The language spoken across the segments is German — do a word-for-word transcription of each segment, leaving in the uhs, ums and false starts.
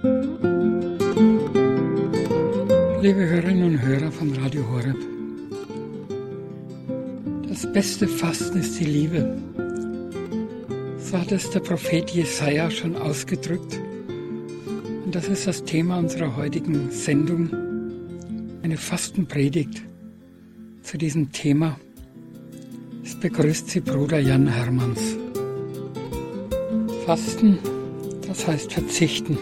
Liebe Hörerinnen und Hörer von Radio Horeb, das beste Fasten ist die Liebe. So hat es der Prophet Jesaja schon ausgedrückt. Und das ist das Thema unserer heutigen Sendung, eine Fastenpredigt zu diesem Thema. Es begrüßt Sie Bruder Jan Hermanns. Fasten, das heißt verzichten.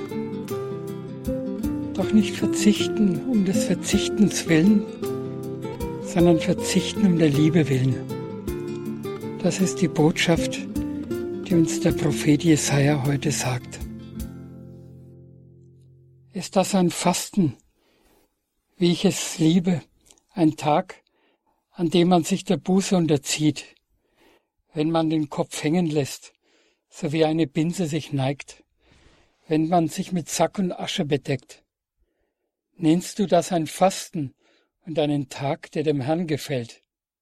Doch nicht verzichten um des Verzichtens willen, sondern verzichten um der Liebe willen. Das ist die Botschaft, die uns der Prophet Jesaja heute sagt. Ist das ein Fasten, wie ich es liebe, ein Tag, an dem man sich der Buße unterzieht, wenn man den Kopf hängen lässt, so wie eine Binse sich neigt, wenn man sich mit Sack und Asche bedeckt? Nennst du das ein Fasten und einen Tag, der dem Herrn gefällt?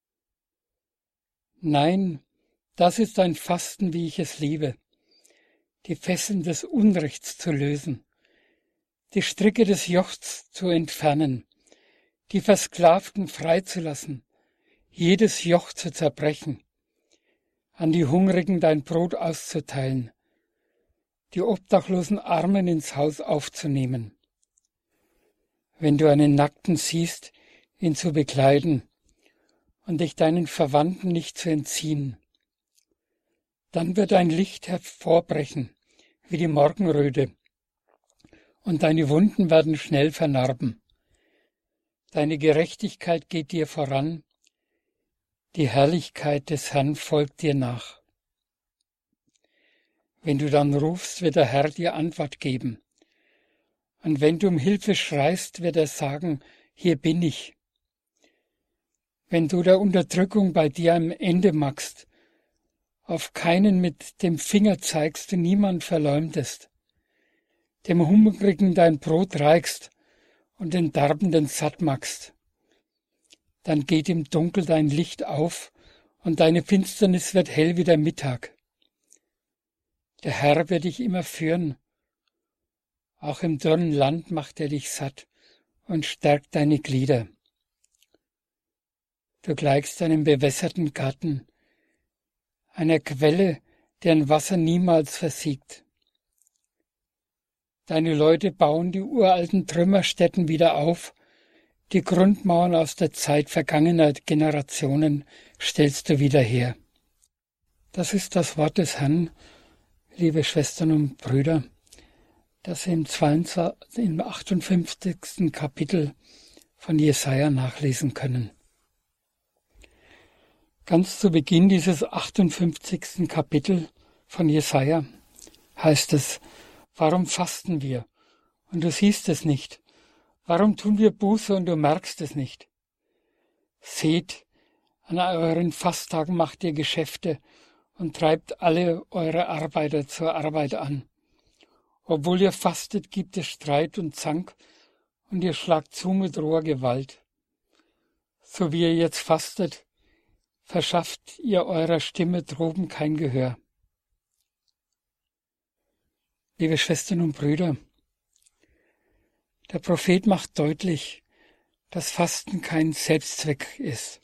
Nein, das ist ein Fasten, wie ich es liebe, die Fesseln des Unrechts zu lösen, die Stricke des Jochs zu entfernen, die Versklavten freizulassen, jedes Joch zu zerbrechen, an die Hungrigen dein Brot auszuteilen, die obdachlosen Armen ins Haus aufzunehmen. Wenn du einen Nackten siehst, ihn zu bekleiden und dich deinen Verwandten nicht zu entziehen, dann wird dein Licht hervorbrechen wie die Morgenröte und deine Wunden werden schnell vernarben. Deine Gerechtigkeit geht dir voran, die Herrlichkeit des Herrn folgt dir nach. Wenn du dann rufst, wird der Herr dir Antwort geben. Und wenn du um Hilfe schreist, wird er sagen, hier bin ich. Wenn du der Unterdrückung bei dir am Ende machst, auf keinen mit dem Finger zeigst und niemand verleumdest, dem Hungrigen dein Brot reichst und den Darbenden satt machst, dann geht im Dunkel dein Licht auf und deine Finsternis wird hell wie der Mittag. Der Herr wird dich immer führen. Auch im dürren Land macht er dich satt und stärkt deine Glieder. Du gleichst einem bewässerten Garten, einer Quelle, deren Wasser niemals versiegt. Deine Leute bauen die uralten Trümmerstätten wieder auf, die Grundmauern aus der Zeit vergangener Generationen stellst du wieder her. Das ist das Wort des Herrn, liebe Schwestern und Brüder, das Sie im, im achtundfünfzigsten Kapitel von Jesaja nachlesen können. Ganz zu Beginn dieses achtundfünfzigsten Kapitel von Jesaja heißt es, warum fasten wir? Und du siehst es nicht. Warum tun wir Buße und du merkst es nicht? Seht, an euren Fasttagen macht ihr Geschäfte und treibt alle eure Arbeiter zur Arbeit an. Obwohl ihr fastet, gibt es Streit und Zank und ihr schlagt zu mit roher Gewalt. So wie ihr jetzt fastet, verschafft ihr eurer Stimme droben kein Gehör. Liebe Schwestern und Brüder, der Prophet macht deutlich, dass Fasten kein Selbstzweck ist.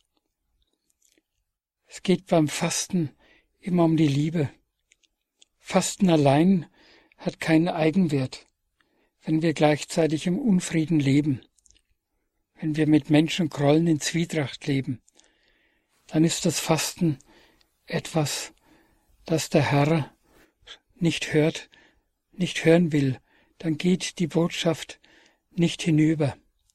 Es geht beim Fasten immer um die Liebe. Fasten allein hat keinen Eigenwert, wenn wir gleichzeitig im Unfrieden leben, wenn wir mit Menschengrollen in Zwietracht leben. Dann ist das Fasten etwas, das der Herr nicht hört, nicht hören will. Dann geht die Botschaft nicht hinüber.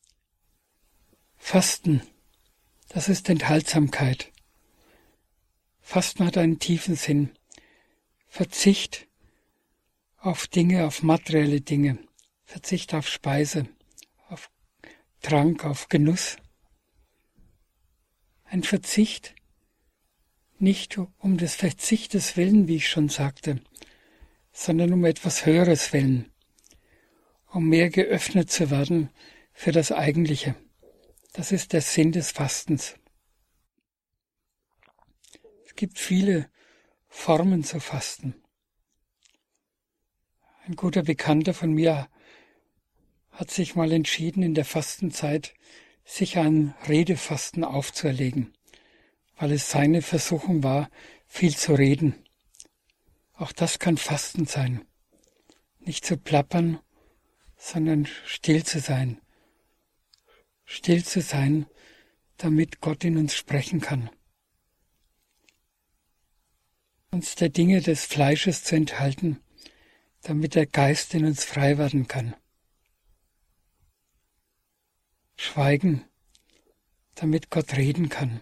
Fasten, das ist Enthaltsamkeit. Fasten hat einen tiefen Sinn. Verzicht auf Dinge, auf materielle Dinge. Verzicht auf Speise, auf Trank, auf Genuss. Ein Verzicht, nicht um des Verzichtes willen, wie ich schon sagte, sondern um etwas Höheres willen, um mehr geöffnet zu werden für das Eigentliche. Das ist der Sinn des Fastens. Es gibt viele Formen zu fasten. Ein guter Bekannter von mir hat sich mal entschieden, in der Fastenzeit sich ein Redefasten aufzuerlegen, weil es seine Versuchung war, viel zu reden. Auch das kann Fasten sein. Nicht zu plappern, sondern still zu sein. Still zu sein, damit Gott in uns sprechen kann. Uns der Dinge des Fleisches zu enthalten, damit der Geist in uns frei werden kann. Schweigen, damit Gott reden kann.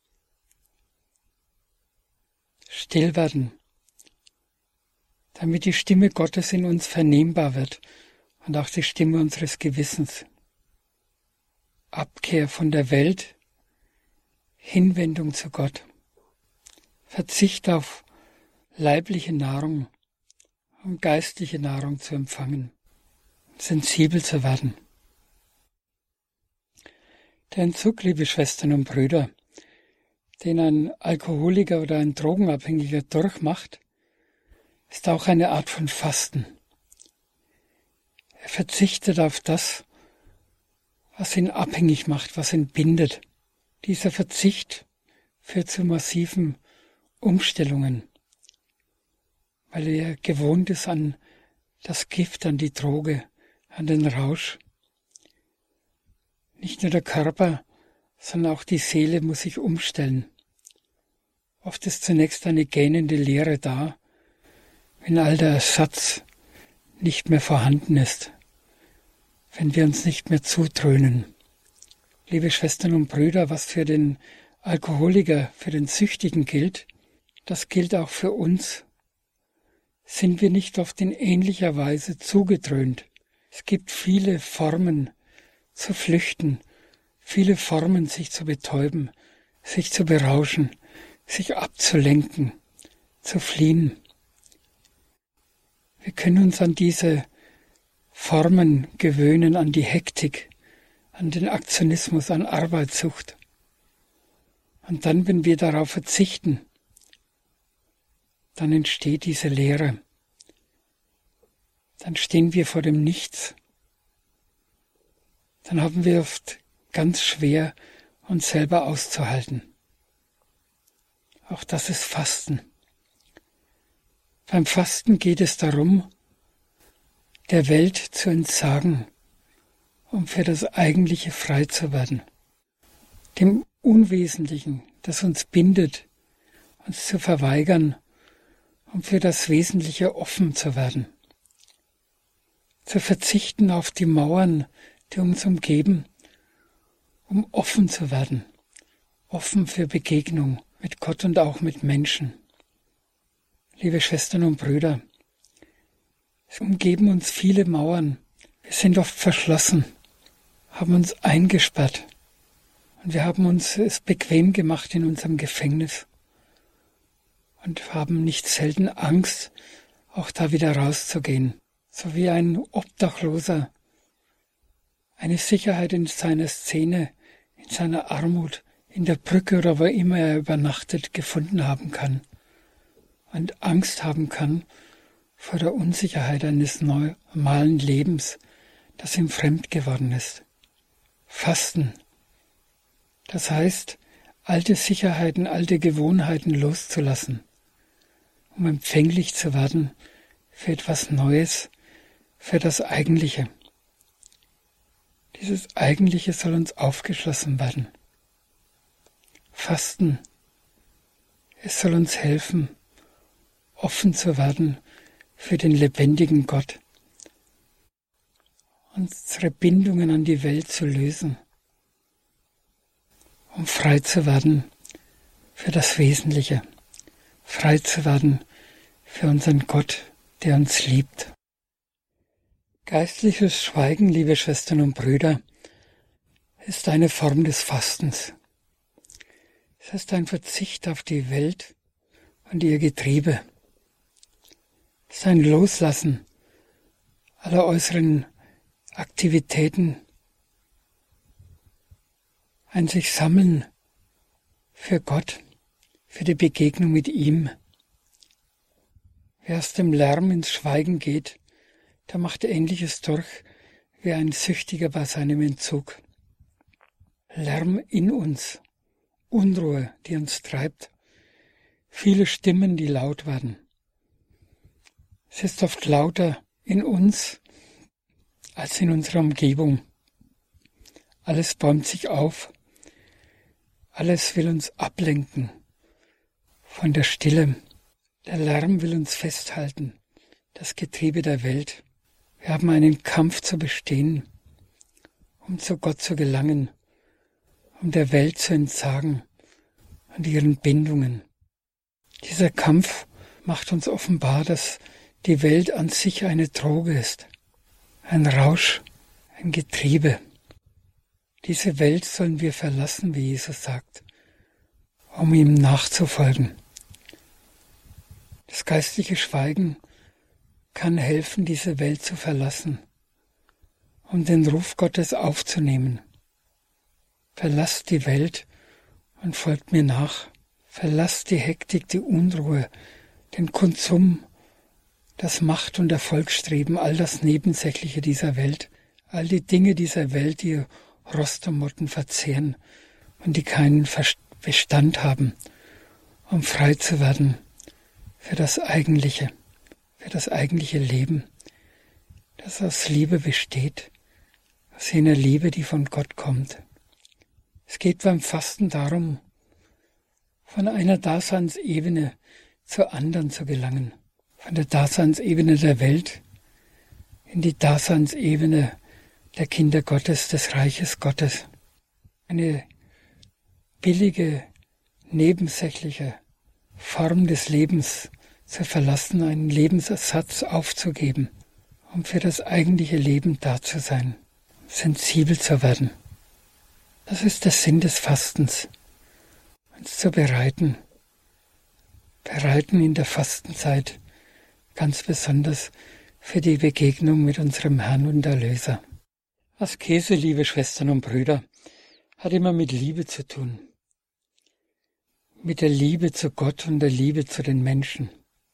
Still werden, damit die Stimme Gottes in uns vernehmbar wird und auch die Stimme unseres Gewissens. Abkehr von der Welt, Hinwendung zu Gott. Verzicht auf leibliche Nahrung, um geistliche Nahrung zu empfangen, sensibel zu werden. Der Entzug, liebe Schwestern und Brüder, den ein Alkoholiker oder ein Drogenabhängiger durchmacht, ist auch eine Art von Fasten. Er verzichtet auf das, was ihn abhängig macht, was ihn bindet. Dieser Verzicht führt zu massiven Umstellungen, weil er gewohnt ist an das Gift, an die Droge, an den Rausch. Nicht nur der Körper, sondern auch die Seele muss sich umstellen. Oft ist zunächst eine gähnende Leere da, wenn all der Ersatz nicht mehr vorhanden ist, wenn wir uns nicht mehr zutrönen. Liebe Schwestern und Brüder, was für den Alkoholiker, für den Süchtigen gilt, das gilt auch für uns. Sind wir nicht oft in ähnlicher Weise zugedröhnt? Es gibt viele Formen zu flüchten, viele Formen, sich zu betäuben, sich zu berauschen, sich abzulenken, zu fliehen. Wir können uns an diese Formen gewöhnen, an die Hektik, an den Aktionismus, an Arbeitssucht. Und dann, wenn wir darauf verzichten, dann entsteht diese Leere. Dann stehen wir vor dem Nichts. Dann haben wir oft ganz schwer, uns selber auszuhalten. Auch das ist Fasten. Beim Fasten geht es darum, der Welt zu entsagen, um für das Eigentliche frei zu werden. Dem Unwesentlichen, das uns bindet, uns zu verweigern, um für das Wesentliche offen zu werden. Zu verzichten auf die Mauern, die uns umgeben, um offen zu werden, offen für Begegnung mit Gott und auch mit Menschen. Liebe Schwestern und Brüder, es umgeben uns viele Mauern. Wir sind oft verschlossen, haben uns eingesperrt und wir haben uns es bequem gemacht in unserem Gefängnis und haben nicht selten Angst, auch da wieder rauszugehen. So wie ein Obdachloser eine Sicherheit in seiner Szene, in seiner Armut, in der Brücke oder wo immer er übernachtet, gefunden haben kann und Angst haben kann vor der Unsicherheit eines normalen Lebens, das ihm fremd geworden ist. Fasten, das heißt, alte Sicherheiten, alte Gewohnheiten loszulassen, um empfänglich zu werden für etwas Neues, für das Eigentliche. Dieses Eigentliche soll uns aufgeschlossen werden. Fasten, es soll uns helfen, offen zu werden für den lebendigen Gott, unsere Bindungen an die Welt zu lösen, um frei zu werden für das Wesentliche, frei zu werden für unseren Gott, der uns liebt. Geistliches Schweigen, liebe Schwestern und Brüder, ist eine Form des Fastens. Es ist ein Verzicht auf die Welt und ihr Getriebe. Es ist ein Loslassen aller äußeren Aktivitäten, ein sich sammeln für Gott, für die Begegnung mit ihm. Wer aus dem Lärm ins Schweigen geht, da macht er Ähnliches durch wie ein Süchtiger bei seinem Entzug. Lärm in uns, Unruhe, die uns treibt, viele Stimmen, die laut werden. Es ist oft lauter in uns als in unserer Umgebung. Alles bäumt sich auf, alles will uns ablenken von der Stille. Der Lärm will uns festhalten, das Getriebe der Welt. Wir haben einen Kampf zu bestehen, um zu Gott zu gelangen, um der Welt zu entsagen und ihren Bindungen. Dieser Kampf macht uns offenbar, dass die Welt an sich eine Droge ist, ein Rausch, ein Getriebe. Diese Welt sollen wir verlassen, wie Jesus sagt, um ihm nachzufolgen. Das geistliche Schweigen kann helfen, diese Welt zu verlassen, um den Ruf Gottes aufzunehmen. Verlasst die Welt und folgt mir nach. Verlasst die Hektik, die Unruhe, den Konsum, das Macht- und Erfolgsstreben, all das Nebensächliche dieser Welt, all die Dinge dieser Welt, die Rost und Motten verzehren und die keinen Bestand haben, um frei zu werden für das Eigentliche, für das eigentliche Leben, das aus Liebe besteht, aus jener Liebe, die von Gott kommt. Es geht beim Fasten darum, von einer Daseinsebene zur anderen zu gelangen, von der Daseinsebene der Welt in die Daseinsebene der Kinder Gottes, des Reiches Gottes. Eine billige, nebensächliche Form des Lebens zu verlassen, einen Lebensersatz aufzugeben, um für das eigentliche Leben da zu sein, sensibel zu werden. Das ist der Sinn des Fastens, uns zu bereiten, bereiten in der Fastenzeit, ganz besonders für die Begegnung mit unserem Herrn und Erlöser. Askese, liebe Schwestern und Brüder, hat immer mit Liebe zu tun. Mit der Liebe zu Gott und der Liebe zu den Menschen.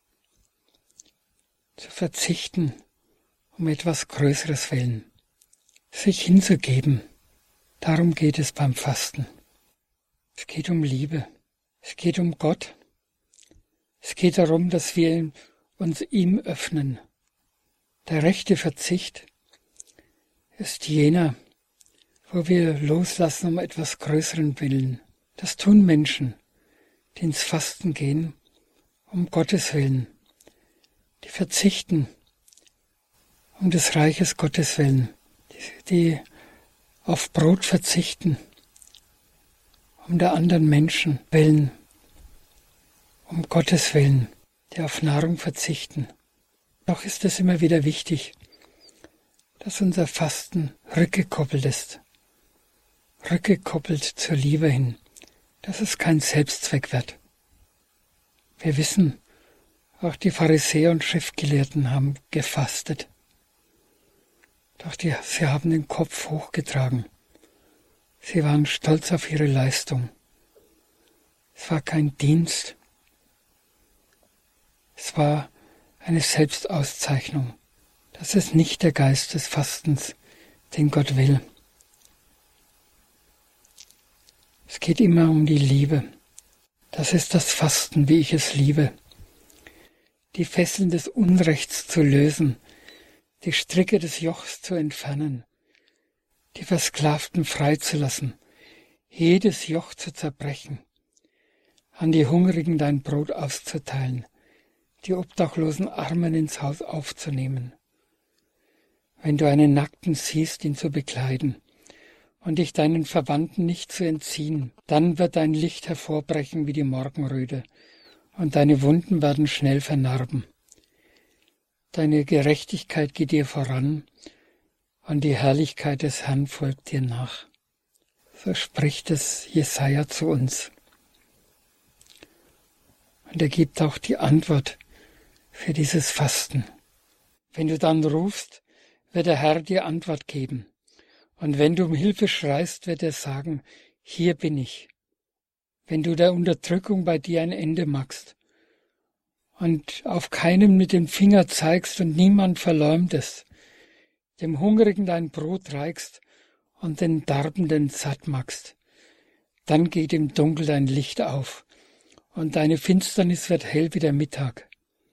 Zu verzichten um etwas Größeres willen. Sich hinzugeben. Darum geht es beim Fasten. Es geht um Liebe. Es geht um Gott. Es geht darum, dass wir uns ihm öffnen. Der rechte Verzicht ist jener, wo wir loslassen um etwas Größeren willen. Das tun Menschen, die ins Fasten gehen, um Gottes Willen. Die verzichten um des Reiches Gottes willen. Die, die auf Brot verzichten, um der anderen Menschen willen, um Gottes Willen, die auf Nahrung verzichten. Doch ist es immer wieder wichtig, dass unser Fasten rückgekoppelt ist, rückgekoppelt zur Liebe hin, dass es kein Selbstzweck wird. Wir wissen, auch die Pharisäer und Schriftgelehrten haben gefastet. Doch die, sie haben den Kopf hochgetragen. Sie waren stolz auf ihre Leistung. Es war kein Dienst. Es war eine Selbstauszeichnung. Das ist nicht der Geist des Fastens, den Gott will. Es geht immer um die Liebe. Das ist das Fasten, wie ich es liebe. Die Fesseln des Unrechts zu lösen, die Stricke des Jochs zu entfernen, die Versklavten freizulassen, jedes Joch zu zerbrechen, an die Hungrigen dein Brot auszuteilen, die obdachlosen Armen ins Haus aufzunehmen. Wenn du einen Nackten siehst, ihn zu bekleiden und dich deinen Verwandten nicht zu entziehen, dann wird dein Licht hervorbrechen wie die Morgenröte und deine Wunden werden schnell vernarben. Deine Gerechtigkeit geht dir voran und die Herrlichkeit des Herrn folgt dir nach. So spricht es Jesaja zu uns. Und er gibt auch die Antwort für dieses Fasten. Wenn du dann rufst, wird der Herr dir Antwort geben. Und wenn du um Hilfe schreist, wird er sagen, hier bin ich. Wenn du der Unterdrückung bei dir ein Ende machst und auf keinen mit dem Finger zeigst und niemand verleumdest, dem Hungrigen dein Brot reichst und den Darbenden satt machst, dann geht im Dunkel dein Licht auf und deine Finsternis wird hell wie der Mittag.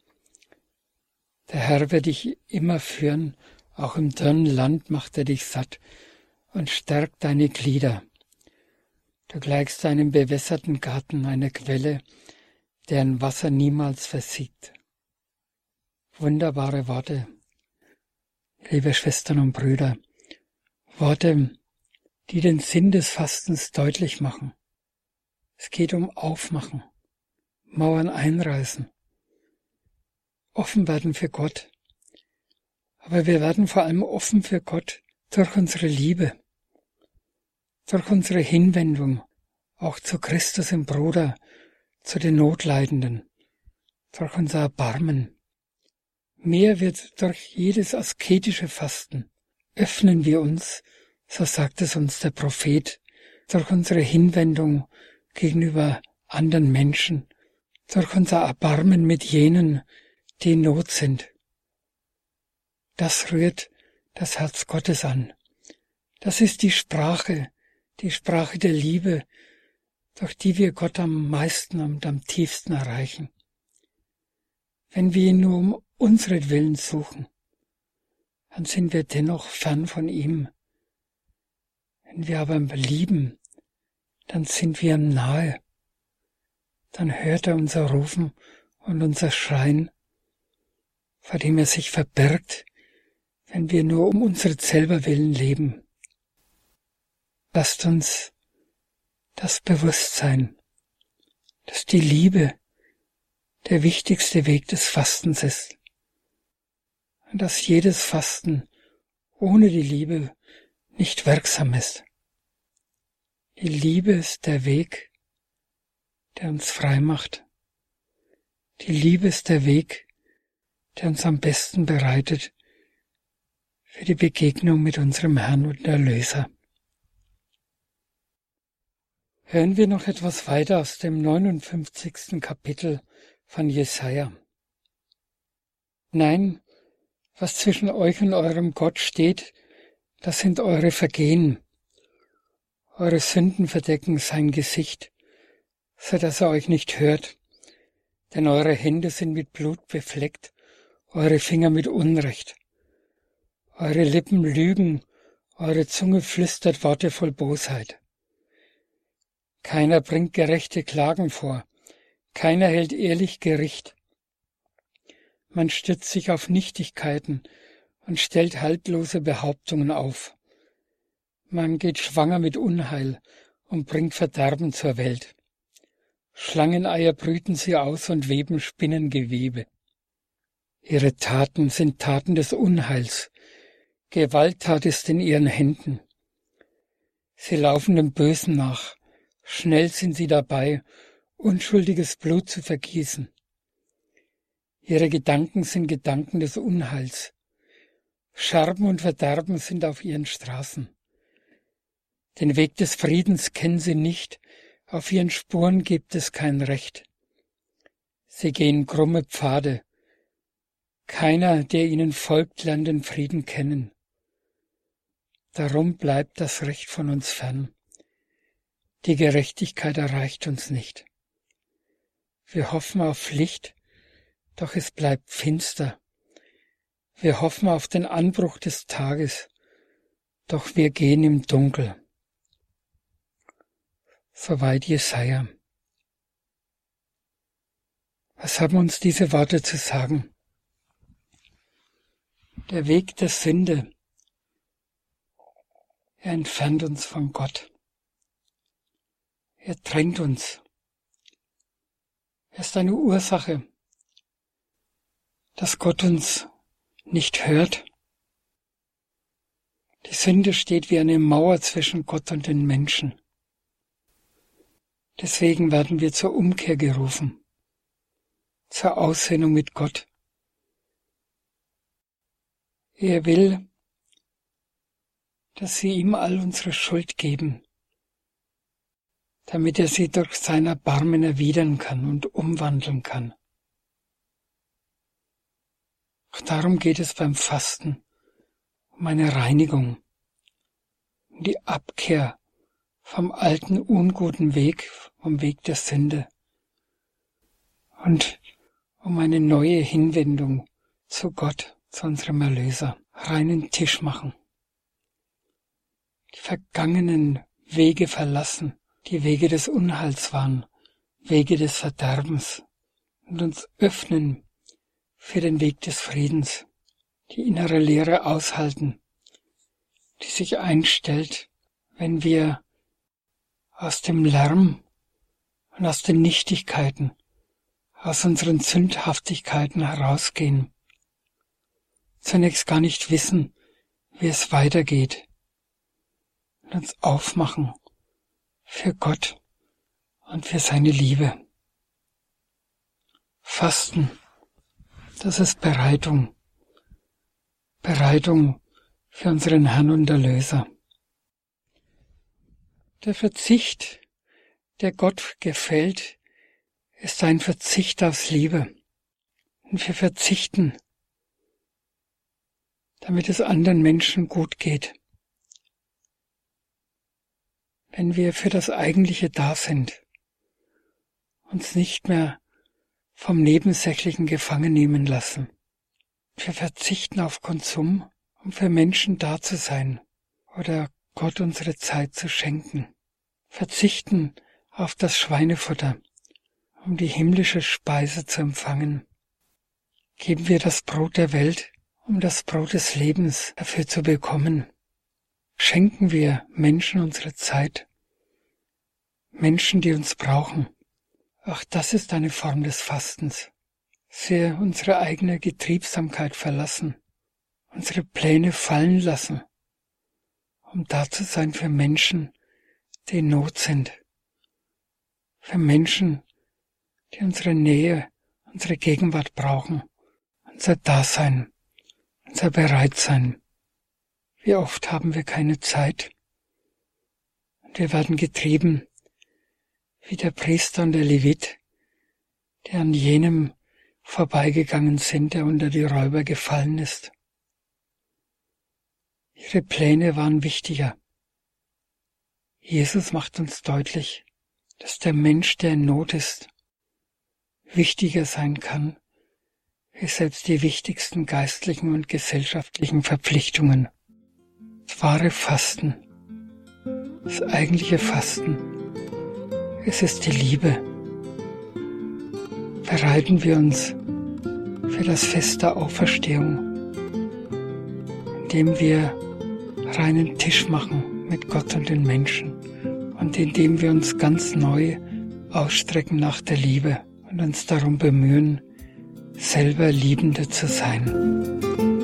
Der Herr wird dich immer führen, auch im dürren Land macht er dich satt und stärkt deine Glieder. Du gleichst einem bewässerten Garten, einer Quelle, deren Wasser niemals versiegt. Wunderbare Worte, liebe Schwestern und Brüder, Worte, die den Sinn des Fastens deutlich machen. Es geht um Aufmachen, Mauern einreißen, offen werden für Gott. Aber wir werden vor allem offen für Gott durch unsere Liebe, durch unsere Hinwendung auch zu Christus im Bruder, zu den Notleidenden, durch unser Erbarmen. Mehr wird durch jedes asketische Fasten. Öffnen wir uns, so sagt es uns der Prophet, durch unsere Hinwendung gegenüber anderen Menschen, durch unser Erbarmen mit jenen, die in Not sind. Das rührt das Herz Gottes an. Das ist die Sprache, die Sprache der Liebe, durch die wir Gott am meisten und am tiefsten erreichen. Wenn wir ihn nur um unseren suchen, dann sind wir dennoch fern von ihm. Wenn wir aber lieben, dann sind wir ihm nahe. Dann hört er unser Rufen und unser Schreien, vor dem er sich verbirgt, wenn wir nur um unsere selber willen leben. Lasst uns das Bewusstsein, dass die Liebe der wichtigste Weg des Fastens ist und dass jedes Fasten ohne die Liebe nicht wirksam ist. Die Liebe ist der Weg, der uns frei macht. Die Liebe ist der Weg, der uns am besten bereitet für die Begegnung mit unserem Herrn und Erlöser. Hören wir noch etwas weiter aus dem neunundfünfzigsten Kapitel von Jesaja. Nein, was zwischen euch und eurem Gott steht, das sind eure Vergehen. Eure Sünden verdecken sein Gesicht, so dass er euch nicht hört, denn eure Hände sind mit Blut befleckt, eure Finger mit Unrecht. Eure Lippen lügen, eure Zunge flüstert Worte voll Bosheit. Keiner bringt gerechte Klagen vor, keiner hält ehrlich Gericht. Man stützt sich auf Nichtigkeiten und stellt haltlose Behauptungen auf. Man geht schwanger mit Unheil und bringt Verderben zur Welt. Schlangeneier brüten sie aus und weben Spinnengewebe. Ihre Taten sind Taten des Unheils. Gewalttat ist in ihren Händen. Sie laufen dem Bösen nach. Schnell sind sie dabei, unschuldiges Blut zu vergießen. Ihre Gedanken sind Gedanken des Unheils. Scherben und Verderben sind auf ihren Straßen. Den Weg des Friedens kennen sie nicht, auf ihren Spuren gibt es kein Recht. Sie gehen krumme Pfade. Keiner, der ihnen folgt, lernt den Frieden kennen. Darum bleibt das Recht von uns fern. Die Gerechtigkeit erreicht uns nicht. Wir hoffen auf Licht, doch es bleibt finster. Wir hoffen auf den Anbruch des Tages, doch wir gehen im Dunkel. Soweit Jesaja. Was haben uns diese Worte zu sagen? Der Weg der Sünde, er entfernt uns von Gott. Er trennt uns. Er ist eine Ursache, dass Gott uns nicht hört. Die Sünde steht wie eine Mauer zwischen Gott und den Menschen. Deswegen werden wir zur Umkehr gerufen, zur Aussöhnung mit Gott. Er will, dass wir ihm all unsere Schuld geben, damit er sie durch sein Erbarmen erwidern kann und umwandeln kann. Auch darum geht es beim Fasten, um eine Reinigung, um die Abkehr vom alten, unguten Weg, vom Weg der Sünde und um eine neue Hinwendung zu Gott, zu unserem Erlöser, reinen Tisch machen. Die vergangenen Wege verlassen, die Wege des Unheils waren, Wege des Verderbens und uns öffnen für den Weg des Friedens, die innere Leere aushalten, die sich einstellt, wenn wir aus dem Lärm und aus den Nichtigkeiten, aus unseren Sündhaftigkeiten herausgehen, zunächst gar nicht wissen, wie es weitergeht, und uns aufmachen für Gott und für seine Liebe. Fasten, das ist Bereitung, Bereitung für unseren Herrn und Erlöser. Der Verzicht, der Gott gefällt, ist ein Verzicht aus Liebe. Und wir verzichten, damit es anderen Menschen gut geht. Wenn wir für das Eigentliche da sind, uns nicht mehr vom Nebensächlichen gefangen nehmen lassen. Wir verzichten auf Konsum, um für Menschen da zu sein oder Gott unsere Zeit zu schenken. Verzichten auf das Schweinefutter, um die himmlische Speise zu empfangen. Geben wir das Brot der Welt, um das Brot des Lebens dafür zu bekommen. Schenken wir Menschen unsere Zeit, Menschen, die uns brauchen. Auch das ist eine Form des Fastens. Wir unsere eigene Getriebsamkeit verlassen, unsere Pläne fallen lassen, um da zu sein für Menschen, die in Not sind. Für Menschen, die unsere Nähe, unsere Gegenwart brauchen, unser Dasein, unser Bereitsein. Wie oft haben wir keine Zeit und wir werden getrieben, wie der Priester und der Levit, die an jenem vorbeigegangen sind, der unter die Räuber gefallen ist. Ihre Pläne waren wichtiger. Jesus macht uns deutlich, dass der Mensch, der in Not ist, wichtiger sein kann, wie selbst die wichtigsten geistlichen und gesellschaftlichen Verpflichtungen. Das wahre Fasten, das eigentliche Fasten, es ist die Liebe. Bereiten wir uns für das Fest der Auferstehung, indem wir reinen Tisch machen mit Gott und den Menschen und indem wir uns ganz neu ausstrecken nach der Liebe und uns darum bemühen, selber Liebende zu sein.